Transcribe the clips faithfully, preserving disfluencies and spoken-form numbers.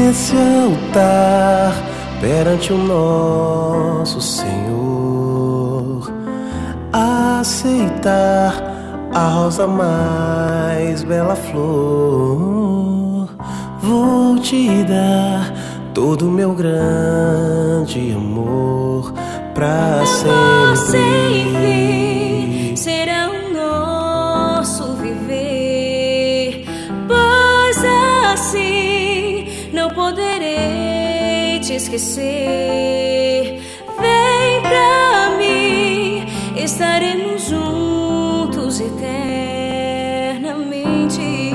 nesse altar perante o nosso Senhor, aceitar a rosa mais bela flor. Vou te dar todo o meu grande amor pra sempre. Sempre será o nosso viver, pois assim não poderei te esquecer. Vem pra mim, estaremos juntos eternamente.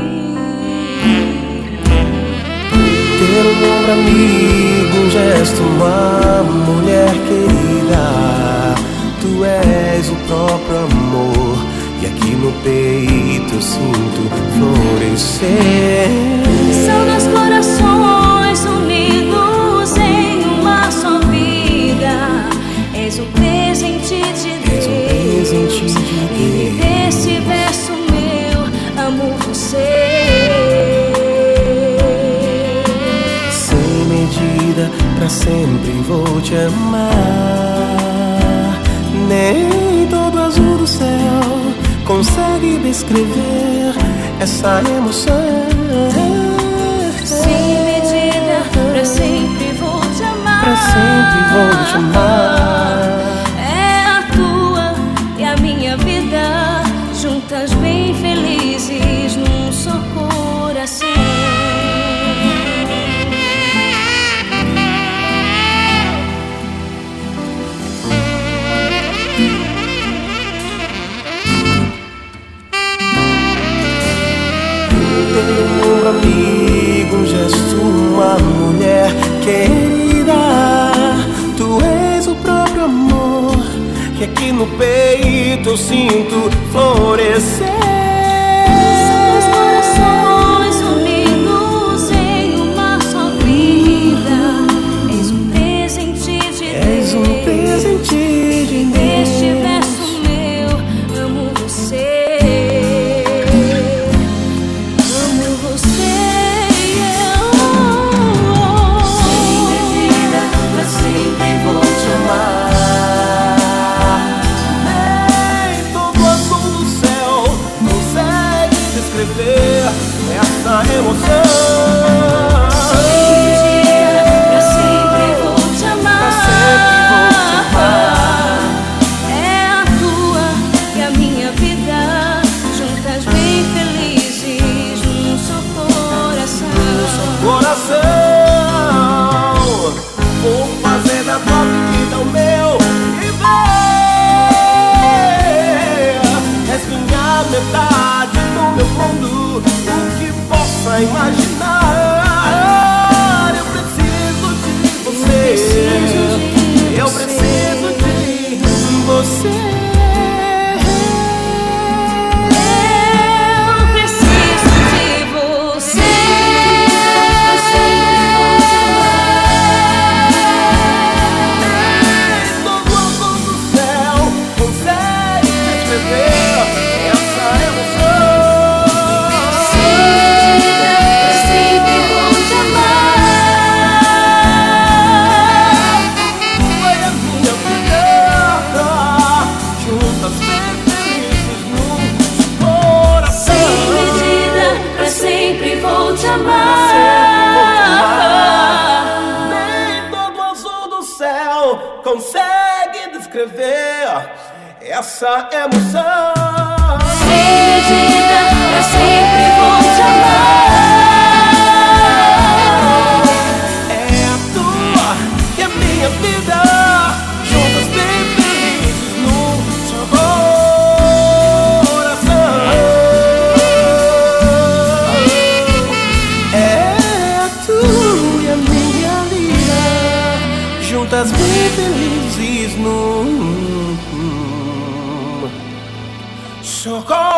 Ter um ombro amigo, um gesto, uma mulher querida. Tu és o próprio amor, e aqui no peito eu sinto florescer. São dois corações unidos em uma só vida. És o presente de Deus, presente de Deus. E desse verso meu, amo você. Pra sempre vou te amar. Nem todo azul do céu consegue descrever essa emoção. Sem medida, pra sempre vou te amar. Pra sempre vou te amar. É a tua e a minha vida, juntas bem felizes num só coração. Um amigo, um gesto, uma mulher querida. Tu és o próprio amor, que aqui no peito eu sinto florescer. São os corações unidos em uma só vida. És um presente de Deus, és um presente de Deus. Neste verso meu, amo você. Essa emoção. Sem medida, pra sempre vou te amar. É a tua e a minha vida, juntas bem felizes num só coração. Num só coração. Vou fazer da tua vida o meu viver. És minha metade do meu mundo, imaginar. Eu preciso de você. Eu preciso de você. Eu preciso de você. Todo azul do céu consegue descrever essa emoção. Te amar. Nem todo azul do céu consegue descrever essa emoção. Sem medida, pra sempre vou te amar. É a tua e a minha vida, juntas bem felizes num só coração. Juntas bem felizes num só coração.